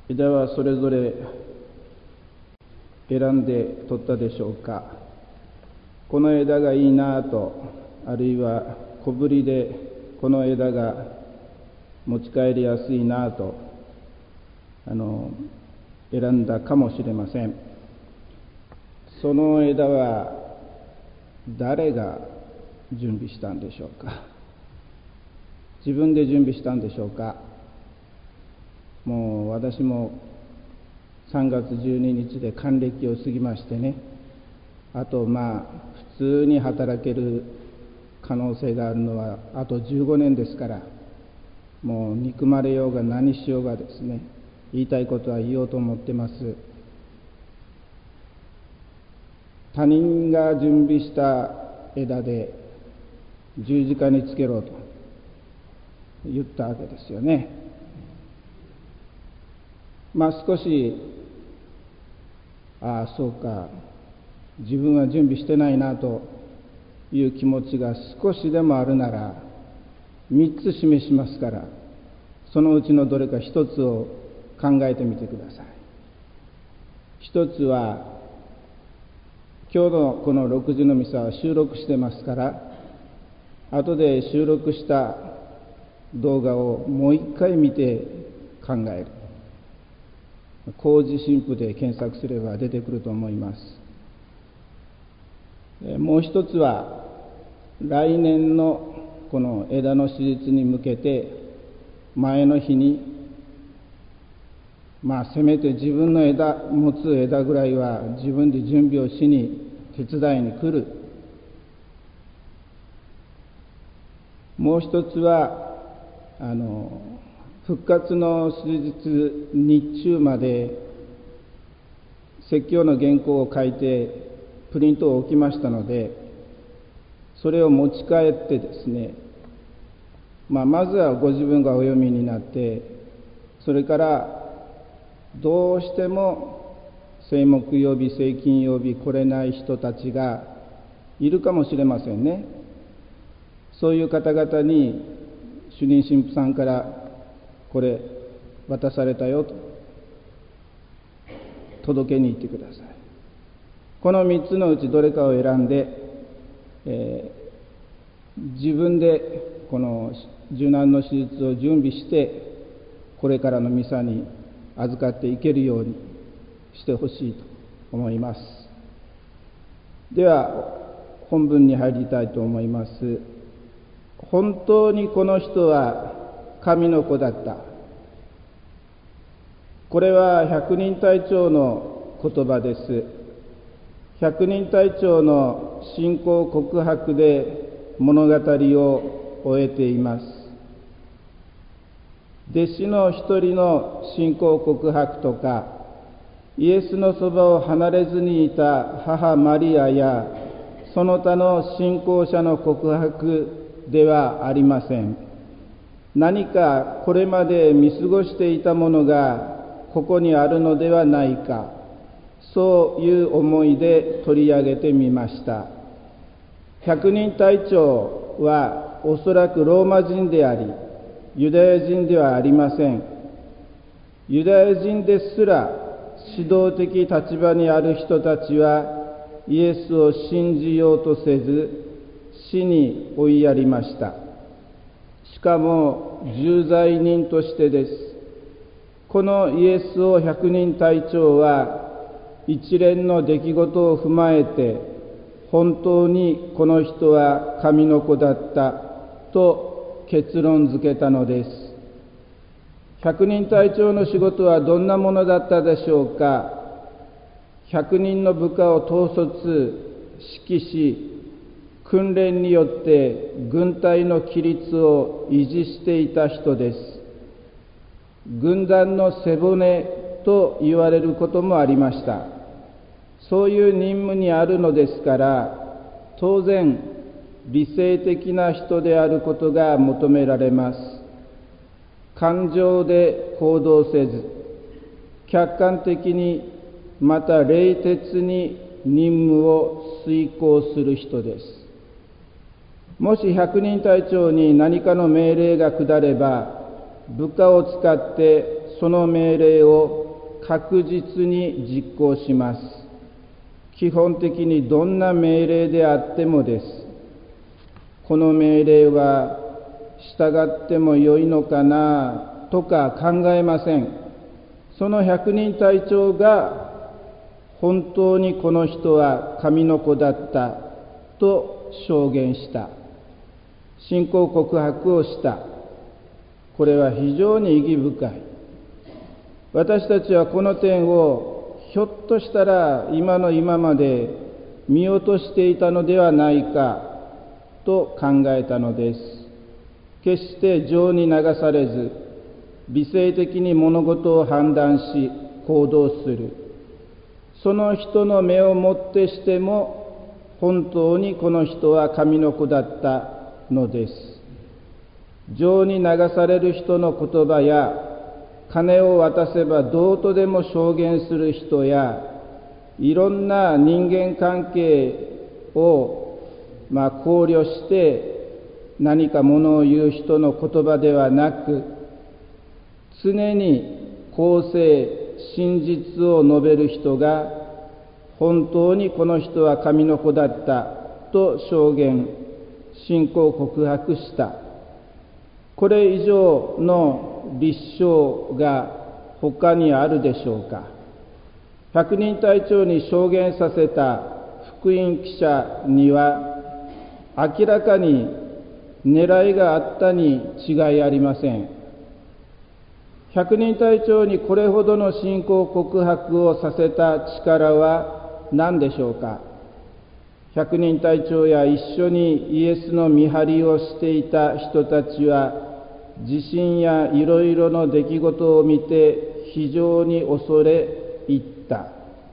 枝はそれぞれ選んで取ったでしょうか。この枝がいいなと、あるいは小ぶりでこの枝が持ち帰りやすいなと選んだかもしれません。その枝は誰が準備したんでしょうか。自分で準備したんでしょうか。もう私も3月12日で還暦を過ぎましてね、あと普通に働ける可能性があるのはあと15年ですから、もう憎まれようが何しようがですね、言いたいことは言おうと思ってます。他人が準備した枝で十字架につけろと言ったわけですよね。少しそうか、自分は準備してないなという気持ちが少しでもあるなら3つ示しますから、そのうちのどれか1つを考えてみてください。1つは、今日のこの6時のミサは収録してますから、後で収録した動画をもう一回見て考える。工事神父で検索すれば出てくると思います。もう一つは、来年のこの枝の手術に向けて前の日にせめて自分の持つ枝ぐらいは自分で準備をしに手伝いに来る。もう一つは復活の手術日中まで説教の原稿を書いてプリントを置きましたので、それを持ち帰ってですね、まずはご自分がお読みになって、それからどうしても聖木曜日聖金曜日来れない人たちがいるかもしれませんね。そういう方々に主任神父さんからこれ渡されたよと届けに行ってください。この3つのうちどれかを選んで、自分でこの受難の手術を準備してこれからのミサに預かっていけるようにしてほしいと思います。では本文に入りたいと思います。本当にこの人は神の子だった。これは百人隊長の言葉です。百人隊長の信仰告白で物語を終えています。弟子の一人の信仰告白とか、イエスのそばを離れずにいた母マリアやその他の信仰者の告白ではありません。何かこれまで見過ごしていたものがここにあるのではないか、そういう思いで取り上げてみました。百人隊長はおそらくローマ人であり、ユダヤ人ではありません。ユダヤ人ですら指導的立場にある人たちはイエスを信じようとせず死に追いやりました。しかも重罪人としてです。このイエスを百人隊長は一連の出来事を踏まえて、本当にこの人は神の子だったと結論付けたのです。百人隊長の仕事はどんなものだったでしょうか。100人の部下を統率、指揮し、訓練によって軍隊の規律を維持していた人です。軍団の背骨と言われることもありました。そういう任務にあるのですから、当然理性的な人であることが求められます。感情で行動せず、客観的にまた冷徹に任務を遂行する人です。もし百人隊長に何かの命令が下れば、部下を使ってその命令を確実に実行します。基本的にどんな命令であってもです。この命令は従ってもよいのかなとか考えません。その百人隊長が本当にこの人は神の子だったと証言した。信仰告白をした。これは非常に意義深い。私たちはこの点をひょっとしたら今の今まで見落としていたのではないかと考えたのです。決して情に流されず、理性的に物事を判断し行動する。その人の目をもってしても本当にこの人は神の子だったのです。情に流される人の言葉や、金を渡せばどうとでも証言する人や、いろんな人間関係を考慮して何かものを言う人の言葉ではなく、常に公正真実を述べる人が本当にこの人は神の子だったと証言、信仰告白した。これ以上の立証が他にあるでしょうか。百人隊長に証言させた福音記者には明らかに狙いがあったに違いありません。百人隊長にこれほどの信仰告白をさせた力は何でしょうか。百人隊長や一緒にイエスの見張りをしていた人たちは、地震やいろいろの出来事を見て非常に恐れ入った。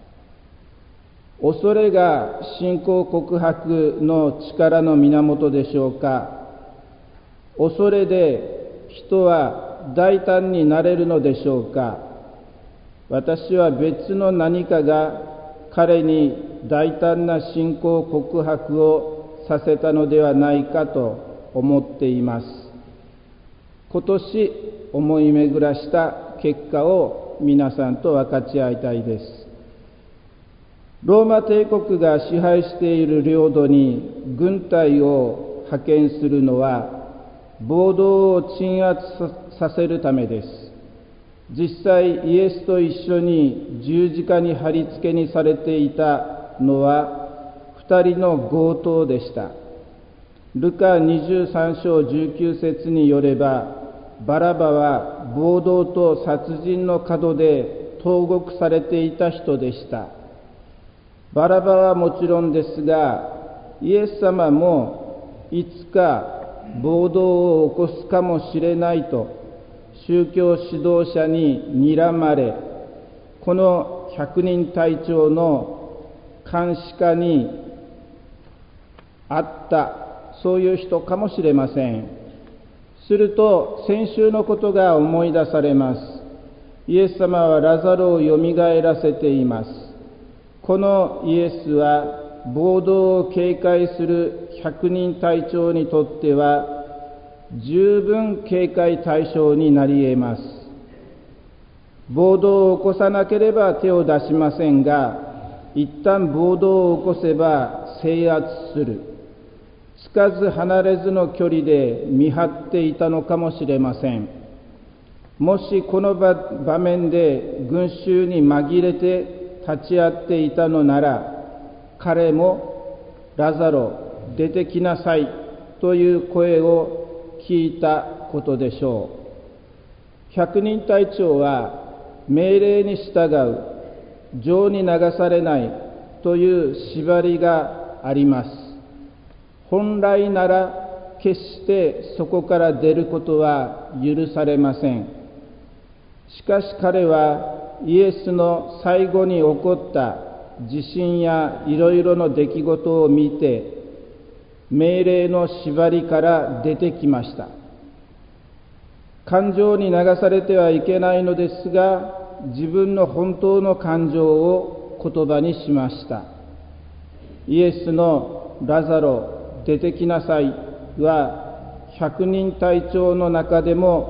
恐れが信仰告白の力の源でしょうか。恐れで人は大胆になれるのでしょうか。私は別の何かが彼に大胆な信仰告白をさせたのではないかと思っています。今年思い巡らした結果を皆さんと分かち合いたいです。ローマ帝国が支配している領土に軍隊を派遣するのは暴動を鎮圧させるためです。実際イエスと一緒に十字架に貼り付けにされていたのは2人の強盗でした。ルカ23章19節によれば、バラバは暴動と殺人の門で投獄されていた人でした。バラバはもちろんですが、イエス様もいつか暴動を起こすかもしれないと宗教指導者に睨まれ、この百人隊長の監視下にあった、そういう人かもしれません。すると先週のことが思い出されます。イエス様はラザロをよみがえらせています。このイエスは暴動を警戒する百人隊長にとっては十分警戒対象になり得ます。暴動を起こさなければ手を出しませんが、一旦暴動を起こせば制圧する。つかず離れずの距離で見張っていたのかもしれません。もしこの場面で群衆に紛れて立ち会っていたのなら、彼もラザロ出てきなさいという声を聞いたことでしょう。百人隊長は命令に従う、情に流されないという縛りがあります。本来なら決してそこから出ることは許されません。しかし彼はイエスの最後に起こった地震やいろいろの出来事を見て、命令の縛りから出てきました。感情に流されてはいけないのですが、自分の本当の感情を言葉にしました。イエスのラザロ出てきなさいは百人隊長の中でも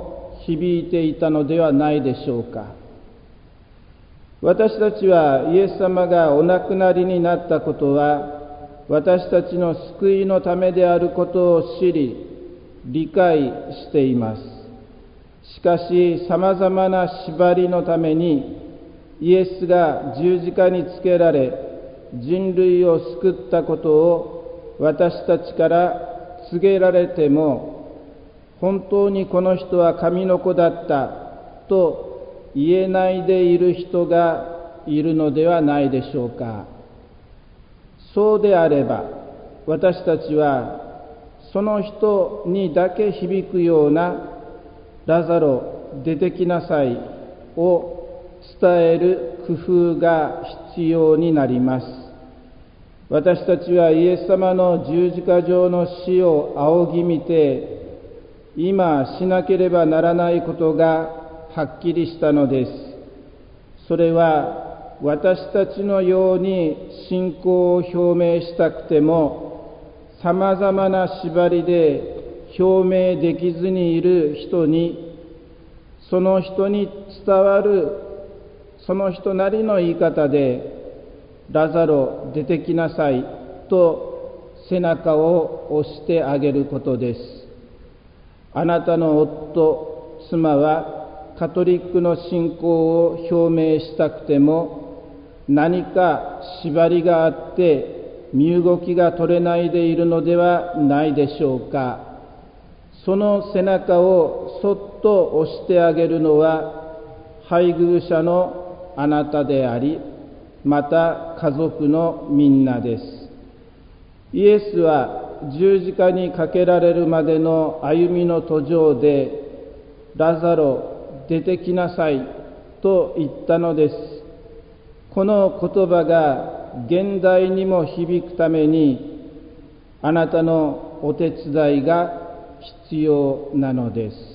響いていたのではないでしょうか。私たちはイエス様がお亡くなりになったことは、私たちの救いのためであることを知り、理解しています。しかし、さまざまな縛りのために、イエスが十字架につけられ、人類を救ったことを私たちから告げられても、本当にこの人は神の子だったと言えないでいる人がいるのではないでしょうか。そうであれば、私たちはその人にだけ響くようなラザロ出てきなさいを伝える工夫が必要になります。私たちはイエス様の十字架上の死を仰ぎ見て、今しなければならないことがはっきりしたのです。それは私たちのように信仰を表明したくても、さまざまな縛りで表明できずにいる人に、その人に伝わるその人なりの言い方で、ラザロ出てきなさいと背中を押してあげることです。あなたの夫、妻はカトリックの信仰を表明したくても、何か縛りがあって身動きが取れないでいるのではないでしょうか。その背中をそっと押してあげるのは配偶者のあなたであり、また家族のみんなです。イエスは十字架にかけられるまでの歩みの途上で、ラザロ出てきなさいと言ったのです。この言葉が現代にも響くために、あなたのお手伝いが必要なのです。